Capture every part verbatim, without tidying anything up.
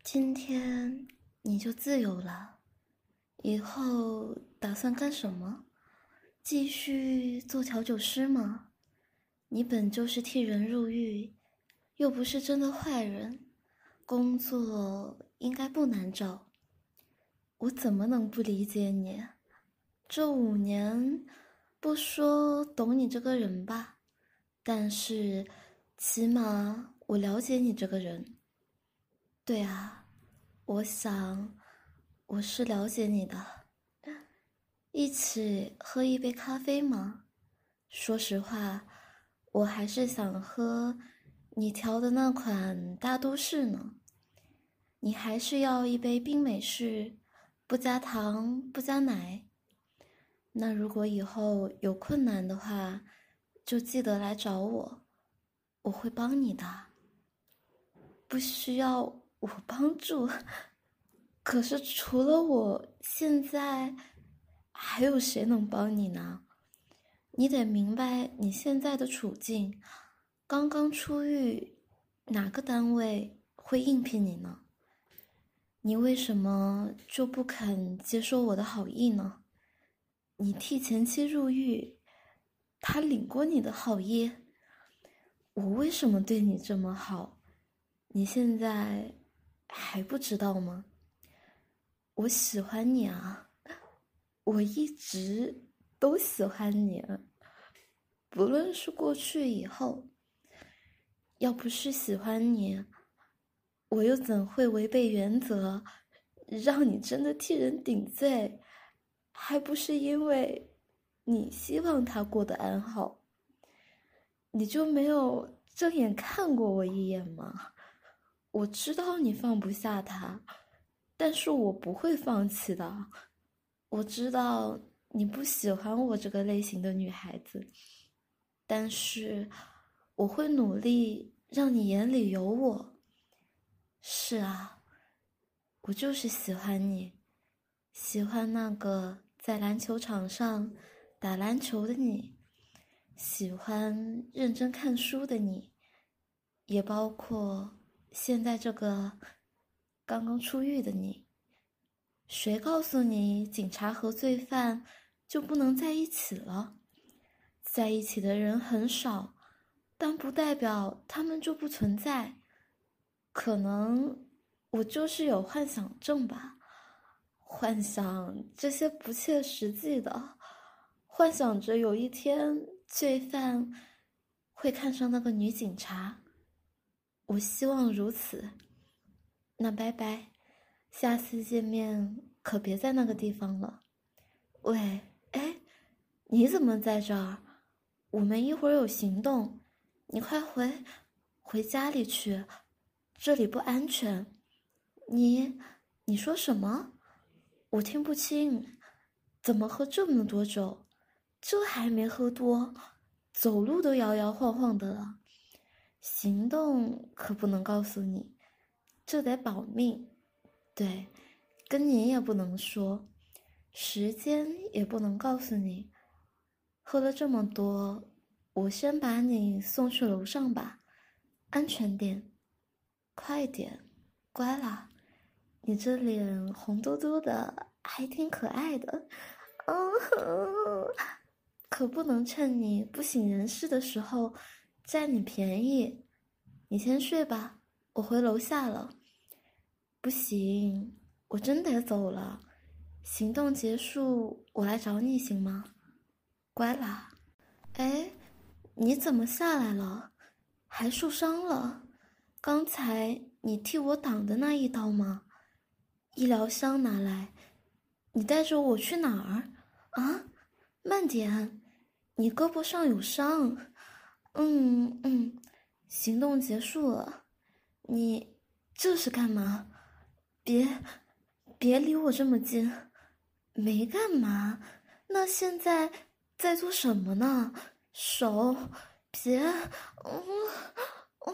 今天你就自由了，以后打算干什么？继续做调酒师吗？你本就是替人入狱，又不是真的坏人，工作应该不难找。我怎么能不理解你？这五年，不说懂你这个人吧，但是起码我了解你这个人。对啊，我想我是了解你的。一起喝一杯咖啡吗？说实话，我还是想喝你调的那款大都市呢。你还是要一杯冰美式，不加糖，不加奶。那如果以后有困难的话，就记得来找我，我会帮你的。不需要我帮助，可是除了我，现在还有谁能帮你呢？你得明白你现在的处境，刚刚出狱，哪个单位会应聘你呢？你为什么就不肯接受我的好意呢？你替前妻入狱，他领过你的好意，我为什么对你这么好，你现在还不知道吗？我喜欢你啊，我一直都喜欢你，不论是过去以后。要不是喜欢你，我又怎会违背原则，让你真的替人顶罪？还不是因为你希望他过得安好，你就没有正眼看过我一眼吗？我知道你放不下他，但是我不会放弃的。我知道你不喜欢我这个类型的女孩子，但是我会努力让你眼里有我。是啊，我就是喜欢你，喜欢那个在篮球场上打篮球的你，喜欢认真看书的你，也包括现在这个刚刚出狱的你。谁告诉你警察和罪犯就不能在一起了？在一起的人很少，但不代表他们就不存在。可能我就是有幻想症吧，幻想这些不切实际的，幻想着有一天罪犯会看上那个女警察。我希望如此。那拜拜，下次见面可别在那个地方了。喂，哎，你怎么在这儿？我们一会儿有行动，你快回回家里去，这里不安全。你你说什么？我听不清。怎么喝这么多酒？这还没喝多，走路都摇摇晃晃的了。行动可不能告诉你，这得保密。对，跟你也不能说，时间也不能告诉你。喝了这么多，我先把你送去楼上吧，安全点，快点，乖啦。你这脸红嘟嘟的，还挺可爱的。嗯，可不能趁你不省人事的时候占你便宜。你先睡吧，我回楼下了。不行，我真得走了。行动结束，我来找你行吗？乖啦。哎，你怎么下来了？还受伤了？刚才你替我挡的那一刀吗？医疗箱拿来。你带着我去哪儿？啊，慢点，你胳膊上有伤。嗯嗯，行动结束了。你这是干嘛？别别离我这么近。没干嘛，那现在在做什么呢？手，别，嗯，嗯，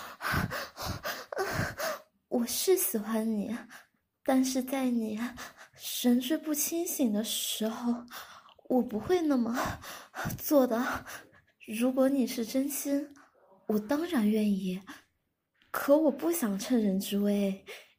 我是喜欢你，但是在你神志不清醒的时候，我不会那么做的。如果你是真心，我当然愿意，可我不想趁人之危。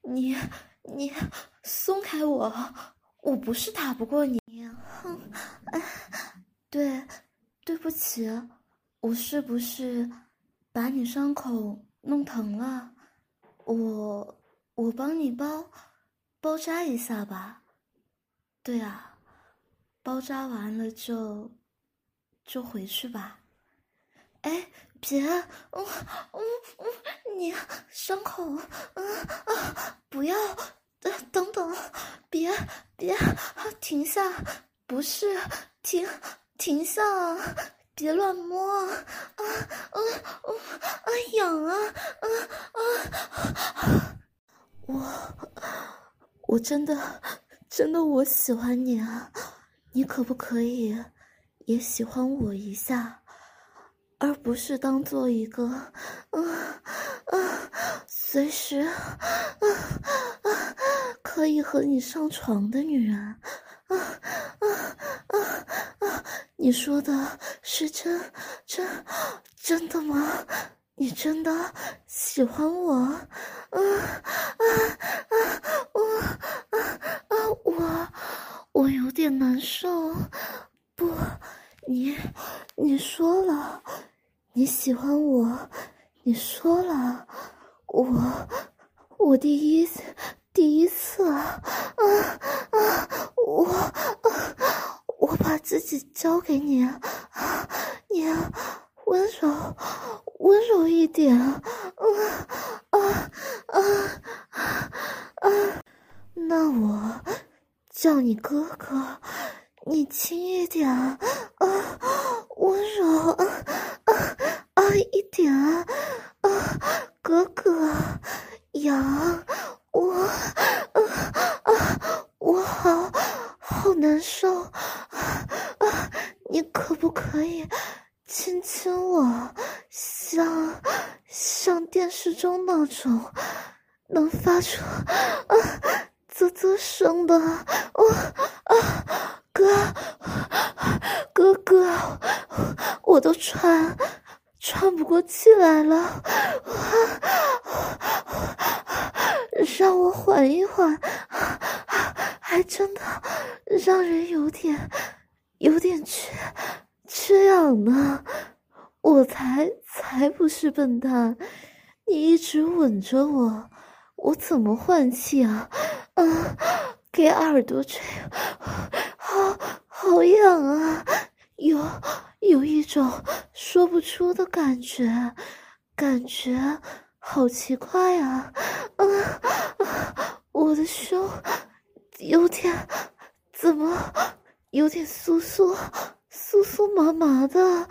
你你松开我，我不是打不过你。哼，哎，对，对不起，我是不是把你伤口弄疼了？我我帮你包包扎一下吧。对啊，包扎完了就就回去吧。哎，别，嗯嗯嗯，你伤口，嗯啊，不要，呃，等等，别别，停下，不是，停停下啊，别乱摸啊，啊啊啊啊，痒啊，啊啊，我我真的真的我喜欢你啊，你可不可以也喜欢我一下？而不是当做一个，嗯、啊、嗯、啊，随时，嗯、啊、啊，可以和你上床的女人，啊啊啊啊！你说的是真真真的吗？你真的喜欢我？啊啊啊！我啊啊我我有点难受，不。你，你说了，你喜欢我，你说了，我，我第一，第一次啊啊啊！我啊，我把自己交给你啊，你温柔，温柔一点啊啊啊啊啊！那我叫你哥哥。你轻一点啊，啊，温柔啊啊啊一点啊，啊，哥哥，痒，我，啊啊，我好好难受啊啊！你可不可以亲亲我，像像电视中那种能发出啊啧啧声的，我啊！哥，哥哥，我都喘喘不过气来了，让我缓一缓，还真的让人有点有点缺缺氧呢。我才才不是笨蛋，你一直吻着我，我怎么换气啊？嗯，给耳朵吹。好好痒啊，有有一种说不出的感觉，感觉好奇怪啊！嗯、啊，我的胸有点怎么有点酥酥酥酥麻麻的啊！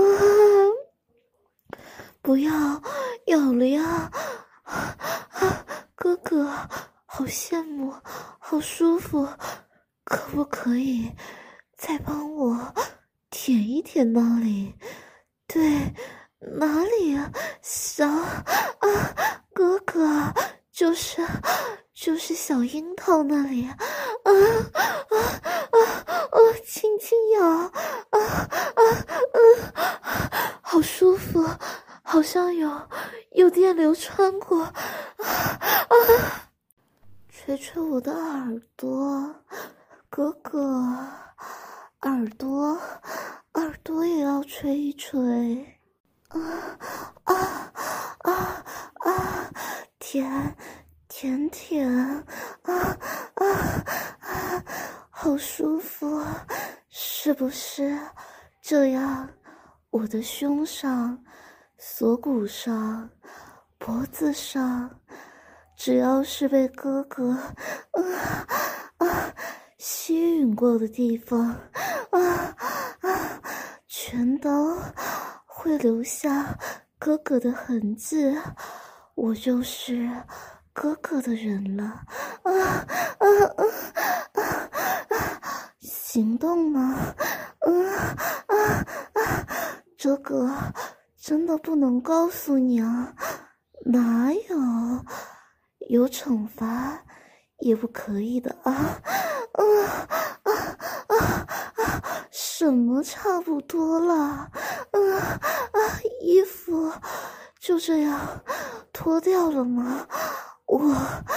不要咬了呀！啊，哥哥，好羡慕，好舒服。可不可以再帮我舔一舔那里？对，哪里啊？小啊，哥哥，就是就是小樱桃那里啊啊啊啊！轻轻咬啊啊啊！好舒服，好像有有电流穿过啊啊！吹吹我的耳朵。哥哥，耳朵，耳朵也要吹一吹，啊啊啊啊！舔，舔舔，啊啊啊！好舒服，是不是？这样，我的胸上、锁骨上、脖子上，只要是被哥哥，啊啊！吸吮过的地方，啊啊，全都会留下哥哥的痕迹，我就是哥哥的人了，啊啊啊啊啊！行动呢？嗯啊啊，这个真的不能告诉你啊，哪有？有惩罚也不可以的啊！啊啊啊啊！什么差不多了？啊啊！衣服就这样脱掉了吗？我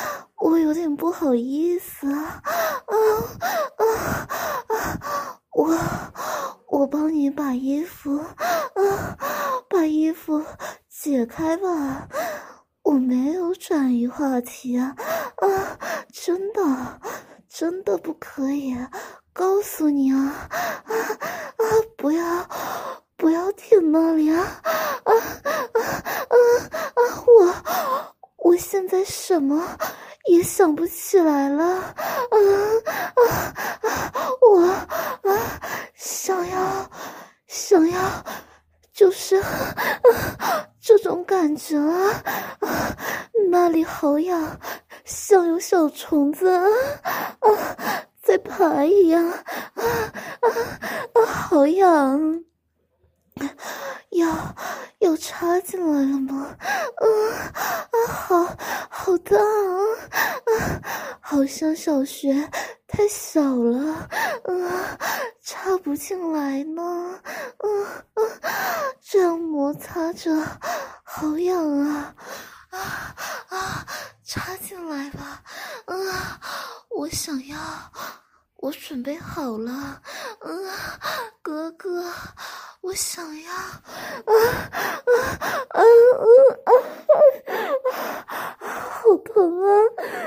我有点不好意思啊，啊啊啊！我我帮你把衣服啊，把衣服解开吧。我没有转移话题啊，啊，真的，真的不可以，告诉你啊，啊啊，不要，不要舔那里啊，啊啊啊啊！我，我现在什么也想不起来了，啊啊啊！我啊，想要，想要。就是啊，这种感觉啊，啊，那里好痒，像有小虫子啊啊在爬一样，啊啊啊，好痒！要要插进来了吗？啊啊，好好大啊！啊，好像小学太小了，啊，插不进来呢。嗯、啊、嗯、啊，这样摩擦着，好痒啊！啊啊，插进来吧！啊，我想要。我准备好了，嗯、啊，哥哥，我想要，啊啊啊啊啊！好疼啊！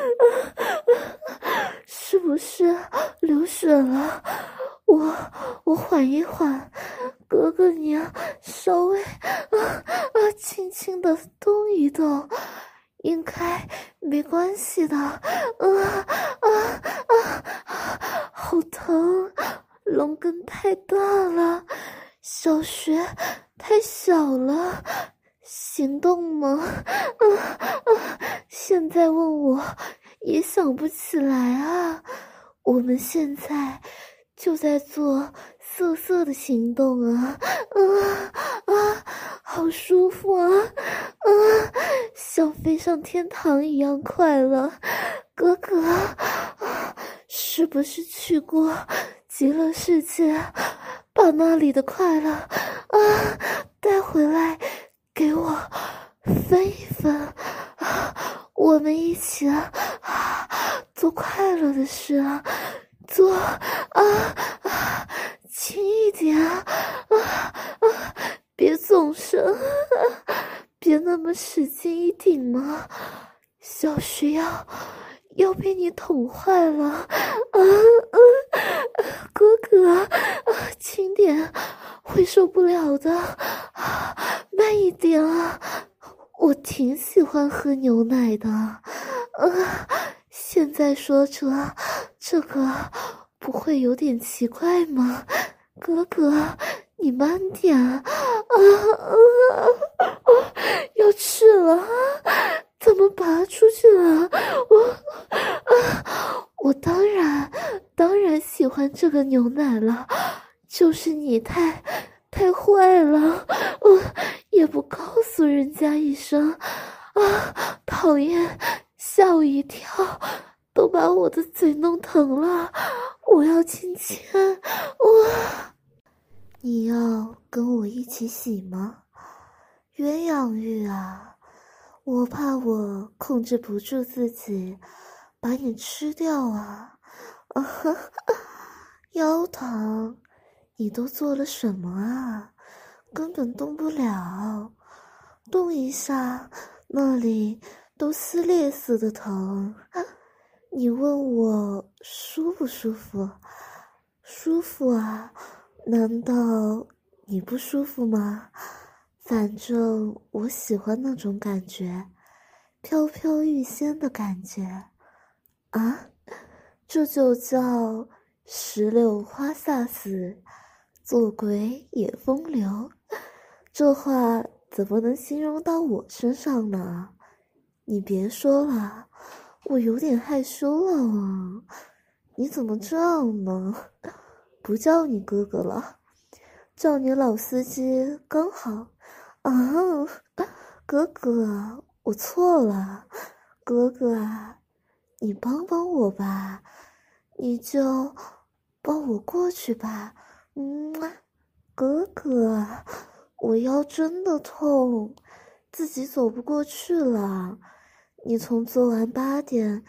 啊是不是流血了？我我缓一缓，哥哥你啊，稍微啊啊轻轻的动一动。应该没关系的，啊啊啊！好疼，龙根太大了，小穴太小了，行动吗？啊啊！现在问我也想不起来啊。我们现在就在做色色的行动啊，啊啊，好舒服啊，啊，像飞上天堂一样快乐。哥哥，啊，是不是去过极乐世界，把那里的快乐啊带回来给我分一分？啊，我们一起啊做快乐的事啊，做啊啊，轻一点啊啊啊！别总是，啊、别那么使劲一顶嘛，小徐要要被你捅坏了啊啊！哥哥啊，轻点，会受不了的，啊，慢一点啊！我挺喜欢喝牛奶的，啊，现在说着这个不会有点奇怪吗？哥哥，你慢点啊！啊啊！要吃了，怎么拔出去了？我啊，我当然当然喜欢这个牛奶了，就是你太太坏了，我也不告诉人家一声啊，讨厌，吓我一跳，都把我的嘴弄疼了，我要亲亲，我。你要跟我一起洗吗？鸳鸯浴啊，我怕我控制不住自己，把你吃掉啊！啊哈，腰疼，你都做了什么啊？根本动不了，动一下，那里都撕裂似的疼。你问我舒不舒服？舒服啊。难道你不舒服吗？反正我喜欢那种感觉，飘飘欲仙的感觉啊，这就叫石榴花飒死，做鬼也风流。这话怎么能形容到我身上呢？你别说了，我有点害羞了啊！你怎么这样呢？不叫你哥哥了，叫你老司机刚好。啊，哥哥，我错了，哥哥啊，你帮帮我吧，你就抱我过去吧。嗯，哥哥，我腰真的痛，自己走不过去了。你从做完八点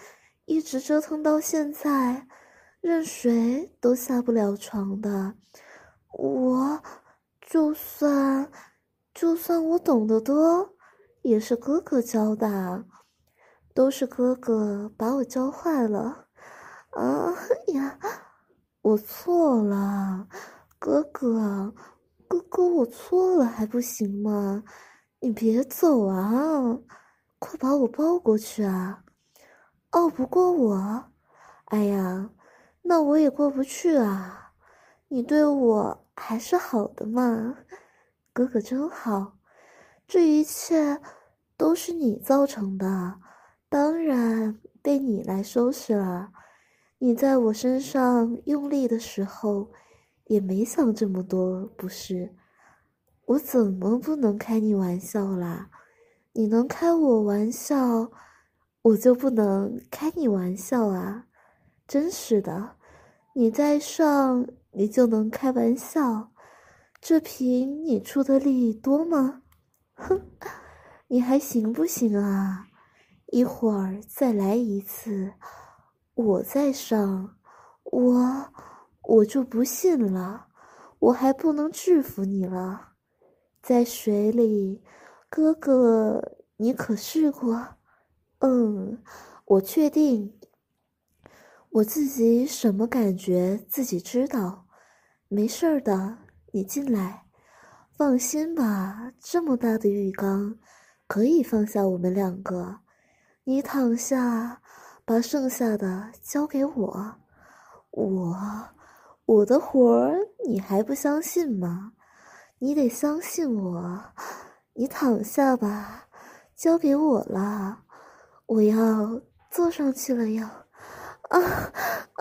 一直折腾到现在，任谁都下不了床的。我，就算，就算我懂得多，也是哥哥教的，都是哥哥把我教坏了。啊呀，我错了，哥哥，哥哥，我错了还不行吗？你别走啊，快把我抱过去啊！拗不过我，哎呀，那我也过不去啊。你对我还是好的嘛，哥哥真好。这一切都是你造成的，当然被你来收拾了。你在我身上用力的时候，也没想这么多，不是？我怎么不能开你玩笑啦？你能开我玩笑，我就不能开你玩笑啊！真是的，你在上，你就能开玩笑，这凭你出的力多吗？哼，你还行不行啊？一会儿再来一次，我再上，我我就不信了，我还不能制服你了。在水里，哥哥，你可试过？嗯，我确定。我自己什么感觉自己知道，没事儿的，你进来，放心吧，这么大的浴缸，可以放下我们两个。你躺下，把剩下的交给我。我，我的活儿你还不相信吗？你得相信我。你躺下吧，交给我了，我要坐上去了要。啊啊，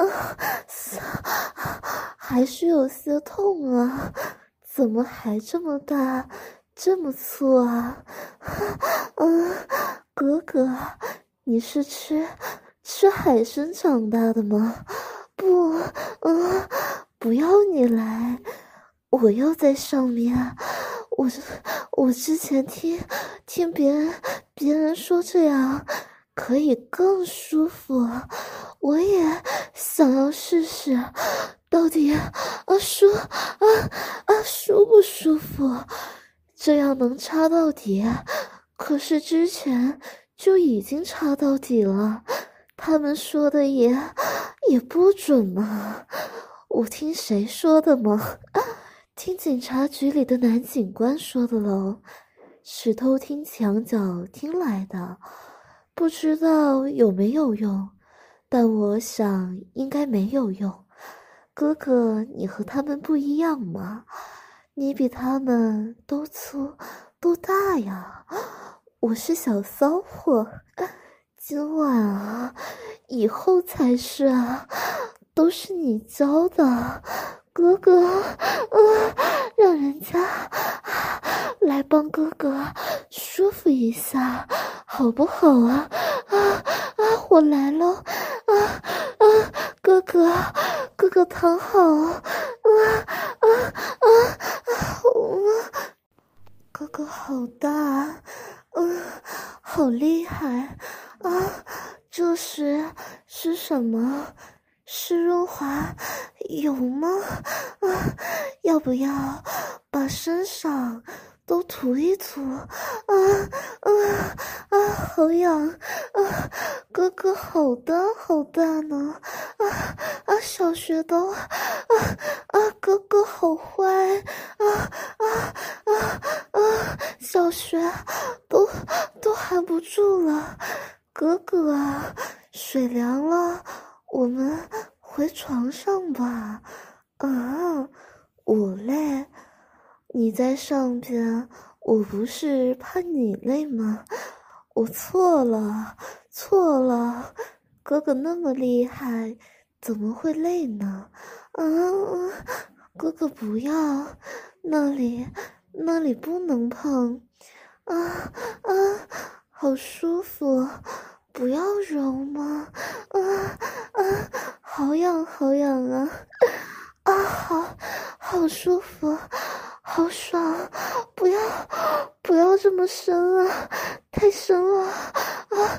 还是有些痛啊，怎么还这么大，这么粗啊？嗯、啊，哥哥，你是吃吃海参长大的吗？不，嗯、啊，不要你来，我要在上面。我我之前听听别人别人说这样可以更舒服，我也想要试试，到底啊舒啊啊舒不舒服？这样能插到底，可是之前就已经插到底了，他们说的也也不准嘛。我听谁说的吗？听警察局里的男警官说的喽，是偷听墙角听来的，不知道有没有用，但我想应该没有用。哥哥，你和他们不一样嘛，你比他们都粗都大呀，我是小骚货，今晚啊，以后才是啊，都是你教的。哥哥，嗯，让人家来帮哥哥舒服一下，好不好啊？啊啊，我来了！啊啊，哥哥，哥哥躺好！啊啊啊啊！哥哥好大，嗯，好厉害啊！这是是什么？是润滑有吗？啊，要不要把身上都涂一涂？啊啊啊！好痒啊！哥哥好大好大呢！啊啊！小穴道啊啊！哥哥好坏啊啊啊啊！小穴都都含不住了，哥哥啊，水凉了。我们回床上吧。啊，我累，你在上边，我不是怕你累吗？我错了，错了，哥哥那么厉害，怎么会累呢？啊，哥哥不要，那里，那里不能碰。啊啊，好舒服。不要揉吗？啊啊，好痒好痒啊！啊，好，好舒服，好爽！不要，不要这么深啊，太深了啊！已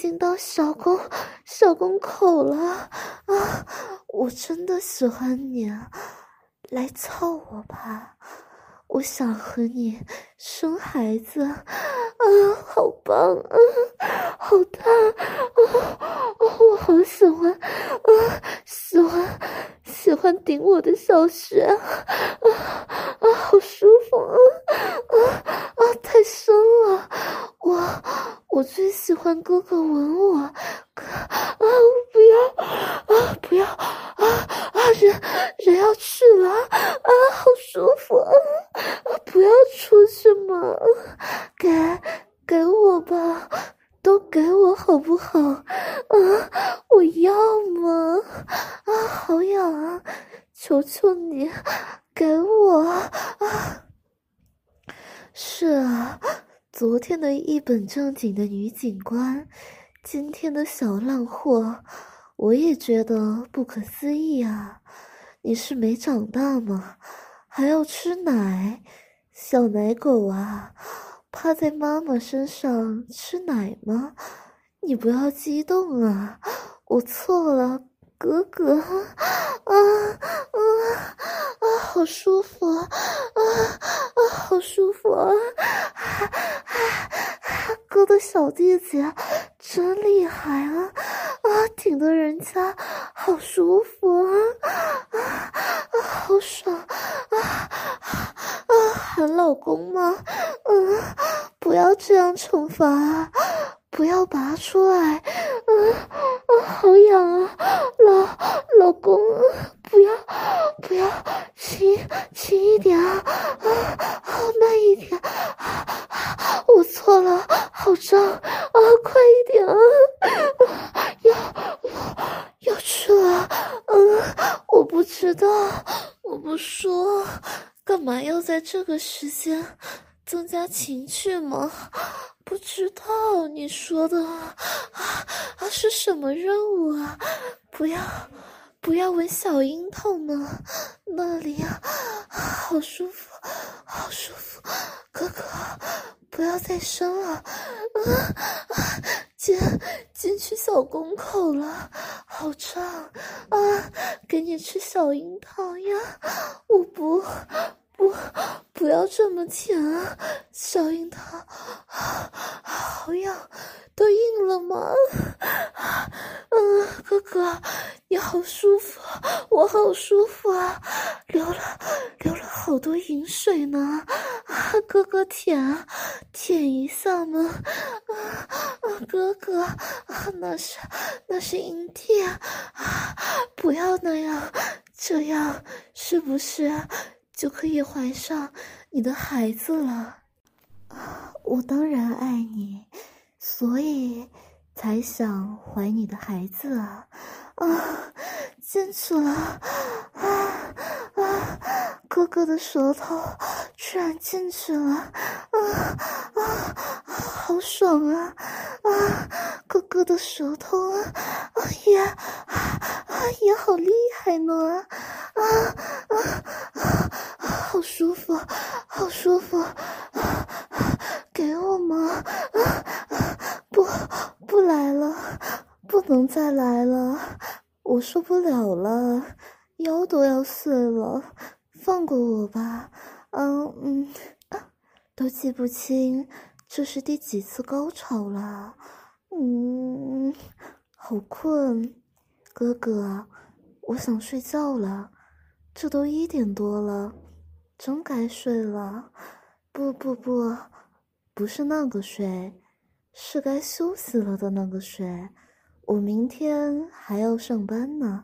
经到小宫小宫口了啊！我真的喜欢你啊，来操我吧！我想和你生孩子啊，好棒啊，好大啊，我好喜欢啊，喜欢喜欢顶我的小穴啊啊，好舒服啊啊啊，太深了，我我最喜欢哥哥吻我，哥啊，不要啊，不要啊啊，人人要去了啊，好舒服啊！啊，不要出去嘛，给给我吧，都给我好不好？啊，我要嘛！啊，好痒啊！求求你，给我啊！是啊，昨天的一本正经的女警官，今天的小烂货，我也觉得不可思议啊！你是没长大吗？还要吃奶？小奶狗啊，趴在妈妈身上吃奶吗？你不要激动啊，我错了，哥哥。啊啊啊！好舒服啊啊！好舒服啊！啊啊！哥的小弟弟真厉害啊啊！挺得人家好舒服啊啊啊！好爽啊啊！喊老公吗？嗯，不要这样惩罚啊！不要拔出来！嗯啊，好痒啊！老老公，不要不要，轻轻一点啊！啊啊，慢一点！啊啊，我错了，好胀啊！快一点啊！啊要要去了！嗯，我不知道，我不说，干嘛要在这个时间增加情趣吗？不知道你说的啊啊是什么任务啊？不要不要闻小樱桃呢，那里啊好舒服，好舒服，哥哥不要再生了，啊啊进进去小宫口了，好胀啊！给你吃小樱桃呀，我不。不，不要这么舔啊，小樱桃，啊，好痒，都硬了吗？嗯，哥哥，你好舒服，我好舒服啊，流了流了好多饮水呢，啊，哥哥舔啊，舔一下嘛，啊啊，哥哥，啊，那是那是阴蒂啊，不要那样，这样是不是？就可以怀上你的孩子了。我当然爱你，所以才想怀你的孩子啊！啊，进去了！啊啊！哥哥的舌头居然进去了！啊啊！好爽啊！啊，哥哥的舌头啊，啊也啊也好厉害呢！啊啊啊！好舒服，好舒服！啊给我吗？啊啊！不，不来了，不能再来了，我受不了了，腰都要碎了，放过我吧。嗯嗯，都记不清这是第几次高潮了。嗯，好困，哥哥，我想睡觉了，这都一点多了，真该睡了。不不不，不是那个睡，是该休息了的那个睡。我明天还要上班呢，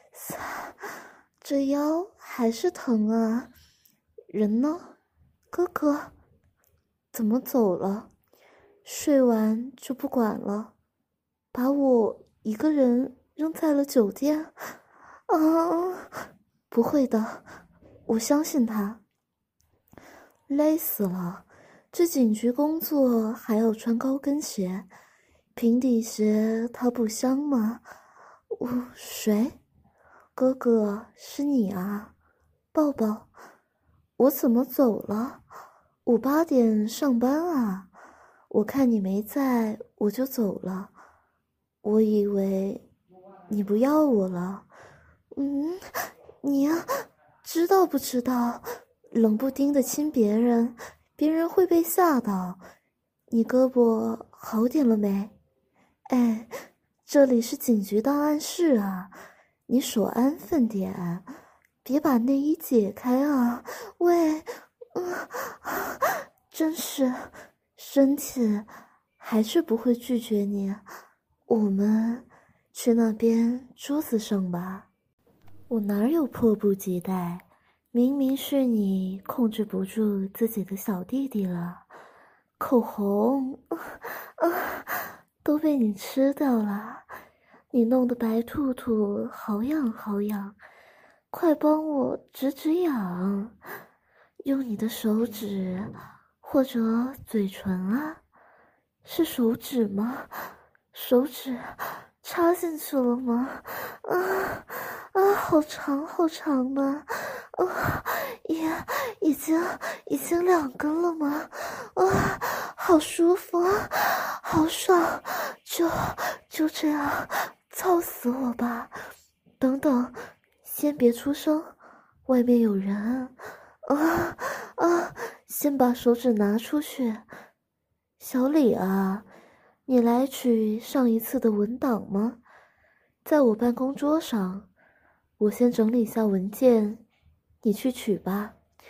这腰还是疼啊。人呢？哥哥怎么走了？睡完就不管了，把我一个人扔在了酒店？啊，不会的，我相信他。累死了，这警局工作还要穿高跟鞋，平底鞋它不香吗？我谁？哥哥是你啊，抱抱。我怎么走了？我八点上班啊，我看你没在，我就走了。 我以为你不要我了。嗯，你知道不知道，冷不丁的亲别人，别人会被吓到。你胳膊好点了没？哎，这里是警局档案室啊，你手安分点，别把内衣解开啊！喂，嗯，真是，身体还是不会拒绝你。我们去那边桌子上吧。我哪有迫不及待？明明是你控制不住自己的小弟弟了。口红，啊啊，都被你吃掉了。你弄得白兔兔好痒好痒，快帮我止止痒。用你的手指或者嘴唇啊，是手指吗？手指插进去了吗？啊啊，好长好长的，啊，也已经已经两根了吗？啊，好舒服，好爽，就就这样操死我吧！等等，先别出声，外面有人。啊啊，先把手指拿出去。小李啊，你来取上一次的文档吗？在我办公桌上，我先整理下文件，你去取吧。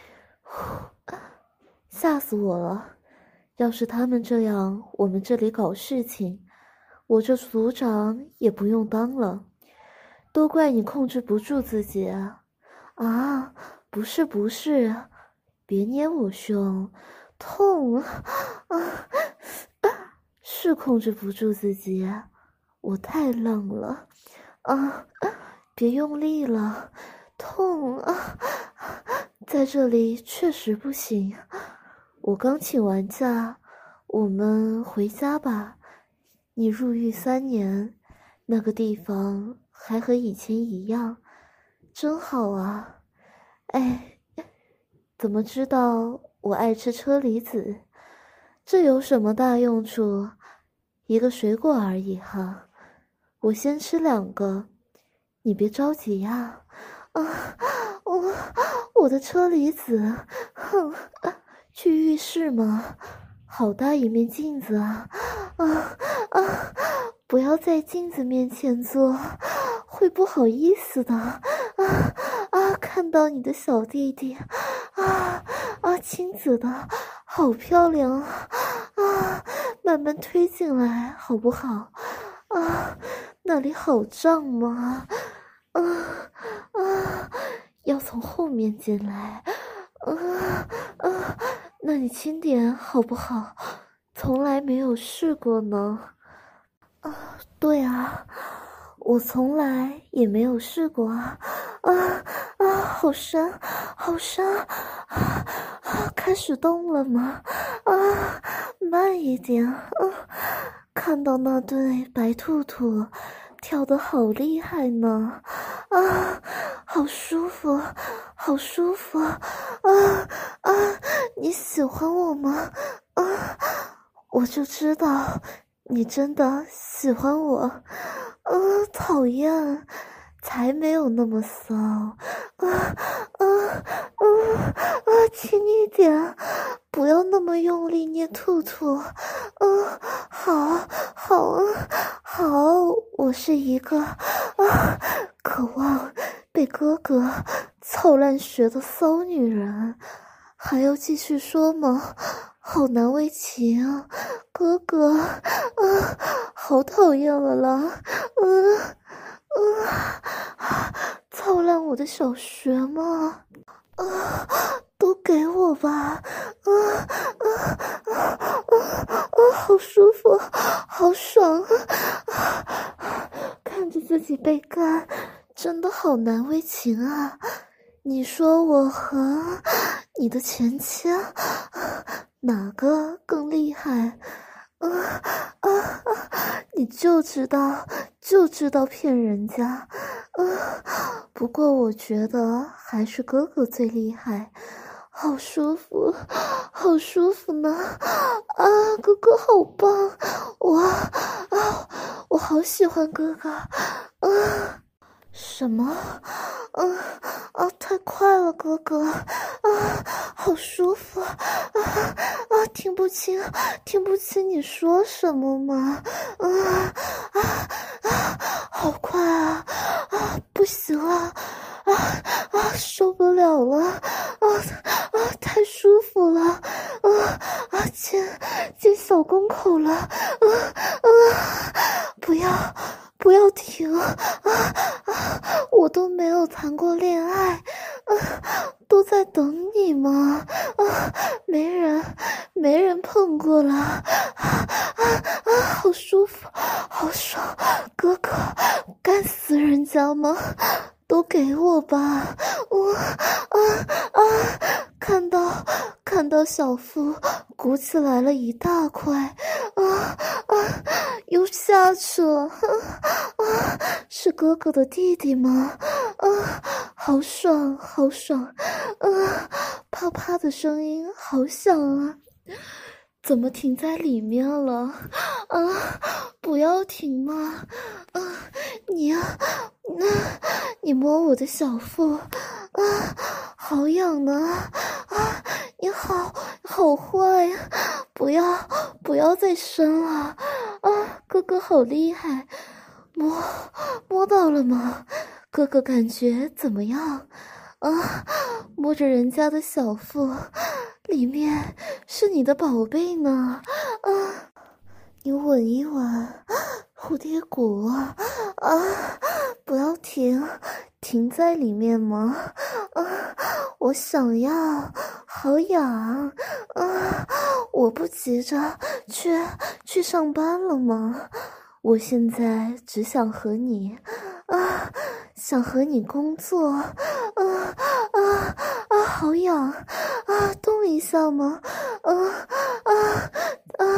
吓死我了！要是他们这样，我们这里搞事情，我这组长也不用当了。都怪你控制不住自己啊！啊，不是不是，别捏我胸，痛啊！啊，是控制不住自己，我太浪了啊！别用力了，痛啊！在这里确实不行。我刚请完假，我们回家吧。你入狱三年，那个地方还和以前一样，真好啊！哎，怎么知道我爱吃车厘子？这有什么大用处？一个水果而已哈。我先吃两个，你别着急呀。啊，我我的车厘子，哼，去浴室吗？好大一面镜子啊！啊啊！不要在镜子面前做，会不好意思的。啊啊！看到你的小弟弟，啊啊！亲子的好漂亮啊！啊，慢慢推进来好不好？啊，那里好胀吗？啊啊！要从后面进来。啊啊！那你轻点好不好？从来没有试过呢。啊，对啊，我从来也没有试过啊！啊啊，好深，好深！啊啊，开始动了吗？啊，慢一点。嗯、啊，看到那对白兔兔跳得好厉害呢！啊，好舒服，好舒服！啊啊，你喜欢我吗？啊，我就知道你真的喜欢我。嗯，讨厌，才没有那么骚。啊啊啊啊！轻一点，不要那么用力捏兔兔。嗯，好，好，好，我是一个啊，渴望被哥哥操烂血的骚女人。还要继续说吗？好难为情啊，哥哥，啊，好讨厌了啦，嗯嗯，操烂我的小穴吗？啊，都给我吧，啊啊啊啊啊！好舒服，好爽啊！看着自己被干，真的好难为情啊！你说我和你的前妻哪个更厉害？啊啊啊！你就知道就知道骗人家。啊，不过我觉得还是哥哥最厉害，好舒服，好舒服呢！啊，哥哥好棒！我啊， 我好喜欢哥哥，啊！什么？啊啊！太快了，哥哥！啊，好舒服！啊啊！听不清，听不清你说什么吗？啊啊啊！好快啊！啊，不行了！啊啊，受不了了！啊啊，太舒服了！啊啊，进进小宫口了！啊啊，不要！不要停啊啊！我都没有谈过恋爱，啊，都在等你嘛！啊，没人，没人碰过了，啊啊啊！好舒服，好爽！哥哥，干死人家吗？都给我吧！我啊啊！看到看到小腹鼓起来了一大块，啊啊！又下去了，啊！是哥哥的弟弟吗？啊，好爽，好爽！啊，啪啪的声音好响啊！怎么停在里面了？啊，不要停嘛！啊，你啊，那、啊，你摸我的小腹，啊，好痒呢！啊，你好好坏呀！不要不要再伸了！啊，哥哥好厉害！摸摸到了吗？哥哥感觉怎么样？啊，摸着人家的小腹，里面是你的宝贝呢！啊，你吻一吻，蝴蝶骨啊！啊，不要停，停在里面吗？啊，我想要，好痒！啊，我不急着去去上班了吗？我现在只想和你，啊，想和你工作，啊啊啊，好痒，啊，动一下吗？啊啊啊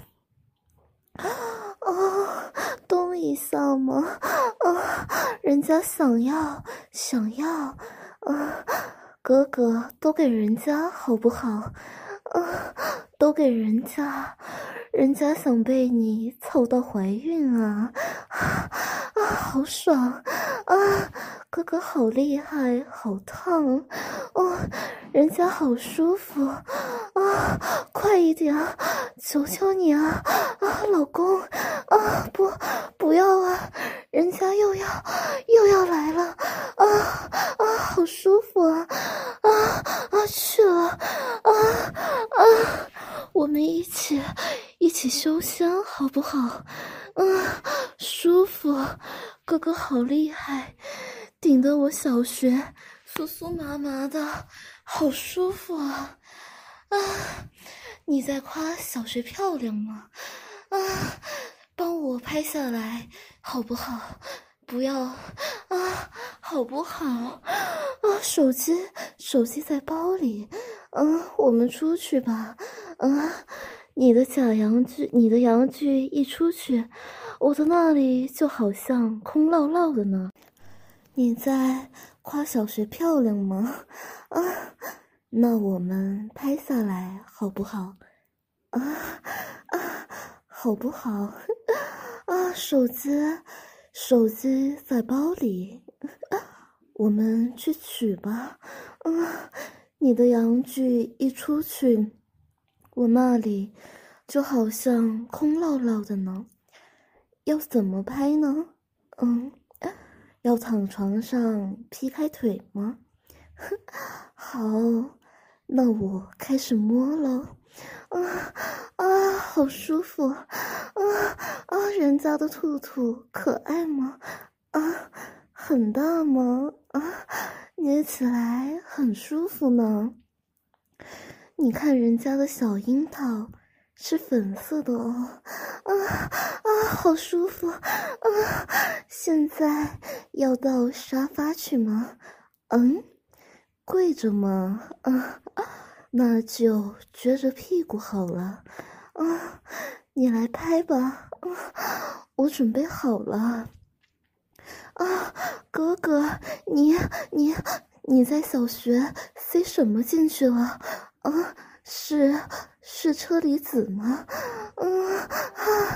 啊，动一下吗？啊，人家想要想要，啊，哥哥都给人家好不好？啊，都给人家。人家想被你凑到怀孕啊！啊啊，好爽啊！哥哥好厉害，好烫哦！人家好舒服啊！快一点，求求你啊！啊，老公啊，不，不要啊！人家又要又要来了啊啊，好舒服啊！啊啊，去了啊啊！我们一起一起修香好不好？嗯，舒服，哥哥好厉害，顶得我小学酥酥麻麻的，好舒服啊！啊，你在夸小学漂亮吗？啊，帮我拍下来好不好？不要啊，好不好？啊，手机手机在包里，嗯、啊，我们出去吧。嗯、啊，你的假阳具，你的阳具一出去，我的那里就好像空落落的呢。你在夸小学漂亮吗？啊，那我们拍下来好不好？啊啊，好不好？啊，手机。手机在包里，我们去取吧。嗯，你的阳具一出去，我那里就好像空落落的呢。要怎么拍呢？嗯，要躺床上劈开腿吗？好，那我开始摸了。啊啊，好舒服！啊啊，人家的兔兔可爱吗？啊，很大吗？啊，捏起来很舒服呢。你看人家的小樱桃是粉色的哦。啊啊，好舒服！啊，现在要到沙发去吗？嗯，跪着吗？啊。那就撅着屁股好了，啊，你来拍吧，啊，我准备好了。啊，哥哥，你你你在小学塞什么进去了？啊，是是车厘子吗？嗯啊，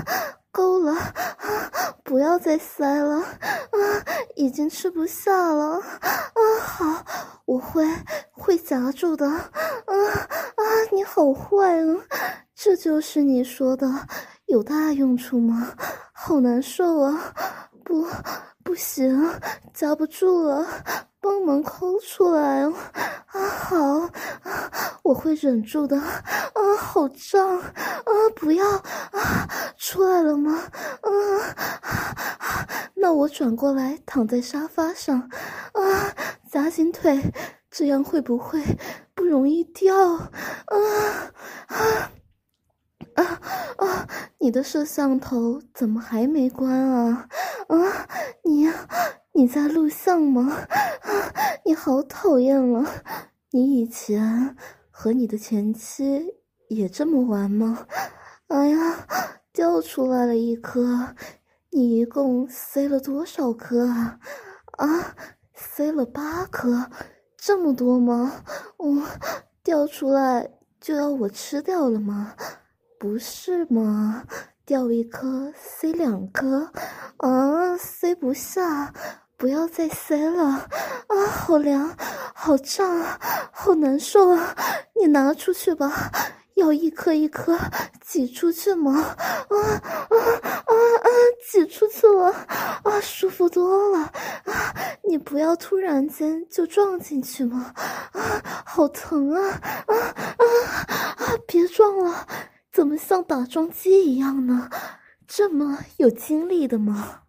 够了啊！不要再塞了啊！已经吃不下了啊！好，我会会夹住的啊啊！你好坏啊！这就是你说的有大用处吗？好难受啊！不，不行，夹不住了，帮忙抠出来啊！好啊，我会忍住的啊！好胀啊！不要啊！出来了吗？啊！那我转过来躺在沙发上啊，夹紧腿，这样会不会不容易掉？啊啊！啊啊！你的摄像头怎么还没关啊？啊，你你在录像吗？啊，你好讨厌了！你以前和你的前妻也这么玩吗？哎呀，掉出来了一颗，你一共塞了多少颗啊？啊，塞了八颗，这么多吗？嗯，掉出来就要我吃掉了吗？不是吗？掉一颗塞两颗，啊，塞不下，不要再塞了啊！好凉，好胀啊，好难受啊！你拿出去吧，要一颗一颗挤出去吗？啊啊啊啊！挤出去了啊，舒服多了啊！你不要突然间就撞进去吗？啊，好疼啊啊啊啊！别撞了！怎么像打桩机一样呢？这么有精力的吗？